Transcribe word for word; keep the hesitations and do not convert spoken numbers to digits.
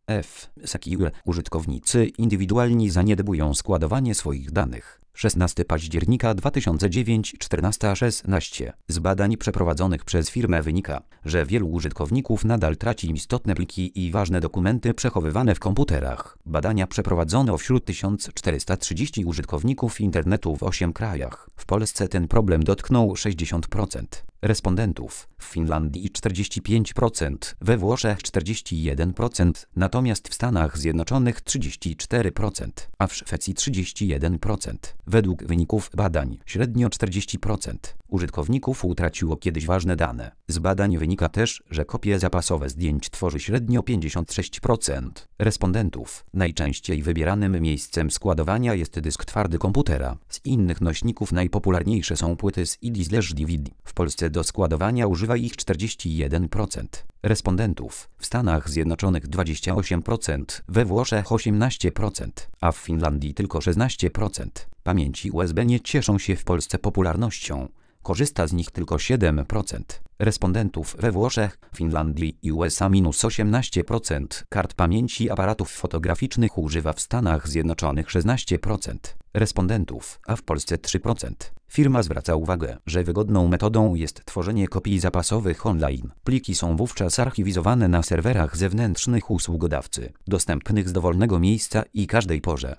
F. Secure. Użytkownicy indywidualni zaniedbują składowanie swoich danych. szesnastego października dwa tysiące dziewiątego czternaście szesnaście. Z badań przeprowadzonych przez firmę wynika, że wielu użytkowników nadal traci istotne pliki i ważne dokumenty przechowywane w komputerach. Badania przeprowadzono wśród tysiąc czterysta trzydziestu użytkowników internetu w ośmiu krajach. W Polsce ten problem dotknął sześćdziesiąt procent respondentów, w Finlandii czterdzieści pięć procent, we Włoszech czterdzieści jeden procent, natomiast w Stanach Zjednoczonych trzydzieści cztery procent, a w Szwecji trzydzieści jeden procent. Według wyników badań średnio czterdzieści procent użytkowników utraciło kiedyś ważne dane. Z badań wynika też, że kopie zapasowe zdjęć tworzy średnio pięćdziesiąt sześć procent respondentów. Najczęściej wybieranym miejscem składowania jest dysk twardy komputera. Z innych nośników najpopularniejsze są płyty z C D/D V D. W Polsce do składowania używa ich czterdzieści jeden procent respondentów, w Stanach Zjednoczonych dwadzieścia osiem procent, we Włoszech osiemnaście procent, a w Finlandii tylko szesnaście procent. Pamięci U S B nie cieszą się w Polsce popularnością. Korzysta z nich tylko siedem procent respondentów, we Włoszech, Finlandii i U S A minus osiemnaście procent. Kart pamięci aparatów fotograficznych używa w Stanach Zjednoczonych szesnaście procent respondentów, a w Polsce trzy procent. Firma zwraca uwagę, że wygodną metodą jest tworzenie kopii zapasowych online. Pliki są wówczas archiwizowane na serwerach zewnętrznych usługodawcy, dostępnych z dowolnego miejsca i każdej porze.